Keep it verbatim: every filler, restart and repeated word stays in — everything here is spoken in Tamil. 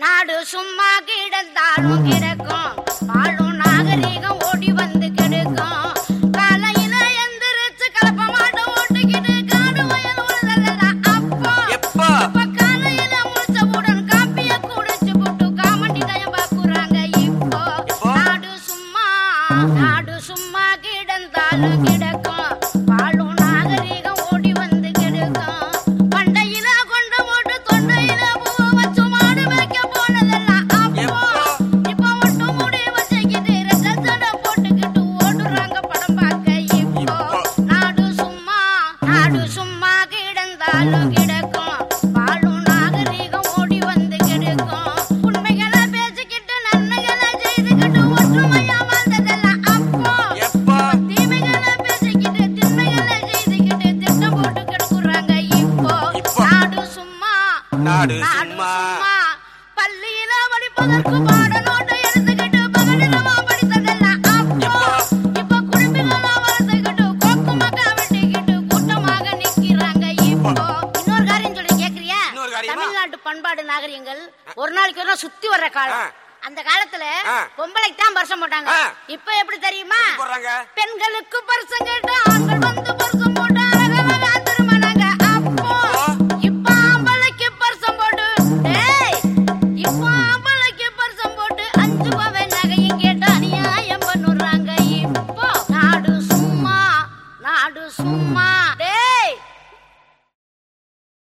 நாடு சும்மா கிடந்தாலும் கிடக்கும், வாழும் நாகரீகம் ஓடி வந்து கெடுக்கும். காலையில எந்திரிச்சு கலப்ப மாட்டை ஓட்டிக்கிட்டு காடு வயல் உழுதெல்லாம் அப்போ எப்போ இப்ப காலையில முடிச்சவுடன் காப்பிய குடிச்சு போட்டு காமண்டி டயம் பாக்குறாங்க. இப்போ நாடு சும்மா நாடு சும்மா கிடந்தாலும் கிடக்கும், வாழும் நாகரீகம் ஓடி வந்து கெடுக்கும். பண்டையில கொண்ட போட்டு தொண்டையில பூ வச்சு மாடு வைக்க போனதெல்லாம் அப்போ இப்ப ஒட்டு முடி வச்சுக்கிட்டு ரெட்ட ஜடை போட்டுக்கிட்டு ஓடுறாங்க படம் பார்க்க. இப்போ நாடு சும்மா நாடு சும்மா கிடந்தாலும் கிடக்கும், வாழும் நாகரீகம் ஓடி வந்து கெடுக்கும். உண்மைகளை பேசிக்கிட்டு நன்மைகளை செய்துக்கிட்டு ஒற்றுமையா வாழ்ந்ததெல்லாம் அப்போ எப்போ தீமைகளை பேசிக்கிட்டு திண்மைகளை செய்துக்கிட்டு திட்டம் போட்டு கெடுக்குறாங்க. இப்போ நாடு சும்மா நாடு நாடு சும்மா சும்மா பள்ளியில படிப்பதற்கு பாட நோட்டை எடுத்துக்கிட்டு பகலிலமா படித்ததெல்லாம் அப்போ இப்ப குடும்பிகளா வளர்த்துக்கிட்டு கொக்கு மக்கா வெட்டிக்கிட்டு கூட்டமாக நிக்கிறாங்க. இப்போ இன்னொரு காரியம் சொல்லி கேக்குறியா? இன்னொரு காரியமா? தமிழ்நாட்டு பண்பாடு நாகரிகங்கள் ஒரு நாளைக்கு ஒரு நாள் சுத்தி வர்ற காலம். ஆ. அந்த காலத்துல ஆ. பொம்பளைக்கு தான் பரிசம் போட்டாங்க. ஆ. இப்ப எப்படி தெரியுமா? போடுறாங்க பெண்களுக்கு பரிசம் கேட்டு ஆண்கள் வந்து பரிசம்